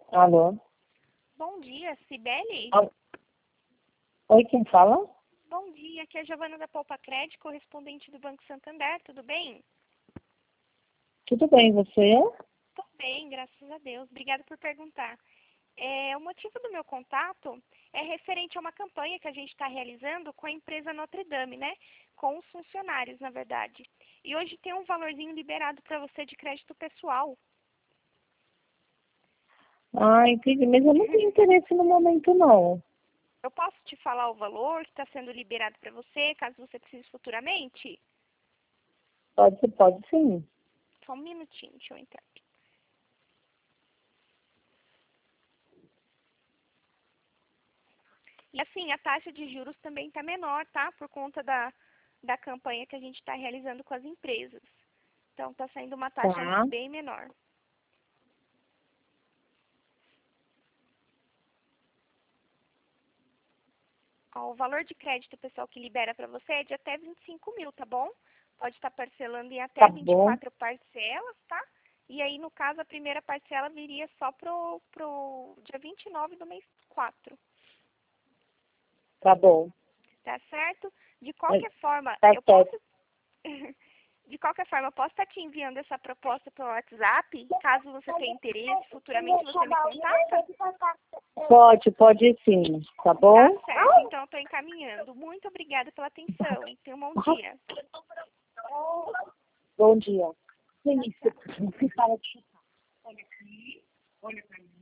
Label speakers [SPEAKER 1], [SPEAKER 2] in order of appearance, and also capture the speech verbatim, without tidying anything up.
[SPEAKER 1] Alô?
[SPEAKER 2] Bom dia, Cibele?
[SPEAKER 1] Al- Oi, quem fala?
[SPEAKER 2] Bom dia, aqui é a Giovana da Poupa Crédito, correspondente do Banco Santander, tudo bem?
[SPEAKER 1] Tudo bem, você?
[SPEAKER 2] Tô bem, graças a Deus. Obrigada por perguntar. É, o motivo do meu contato é referente a uma campanha que a gente está realizando com a empresa Notre Dame, né? Com os funcionários, na verdade. E hoje tem um valorzinho liberado para você de crédito pessoal.
[SPEAKER 1] Ah, entendi, mas eu não tenho interesse no momento, não.
[SPEAKER 2] Eu posso te falar o valor que está sendo liberado para você, caso você precise futuramente?
[SPEAKER 1] Pode ser, pode sim.
[SPEAKER 2] Só um minutinho, deixa eu entrar. E assim, a taxa de juros também está menor, tá? Por conta da, da campanha que a gente está realizando com as empresas. Então, está saindo uma taxa
[SPEAKER 1] Tá,
[SPEAKER 2] bem menor. Ó, o valor de crédito, pessoal, que libera para você é de até vinte e cinco mil, tá bom? Pode estar parcelando em
[SPEAKER 1] tá
[SPEAKER 2] até vinte e
[SPEAKER 1] bom,
[SPEAKER 2] quatro parcelas, tá? E aí, no caso, a primeira parcela viria só pro, pro dia vinte e nove do mês quatro,
[SPEAKER 1] tá bom.
[SPEAKER 2] tá certo? De
[SPEAKER 1] É,
[SPEAKER 2] qualquer forma,
[SPEAKER 1] tá
[SPEAKER 2] eu
[SPEAKER 1] certo.
[SPEAKER 2] posso De qualquer forma, eu posso estar te enviando essa proposta pelo WhatsApp, caso você tenha interesse, futuramente você me contata?
[SPEAKER 1] Pode, pode sim, tá
[SPEAKER 2] Tá
[SPEAKER 1] bom?
[SPEAKER 2] certo, então eu estou encaminhando. Muito obrigada pela atenção. Tenha um bom dia.
[SPEAKER 1] Bom dia.
[SPEAKER 2] Tchau, tchau.
[SPEAKER 1] Você fala de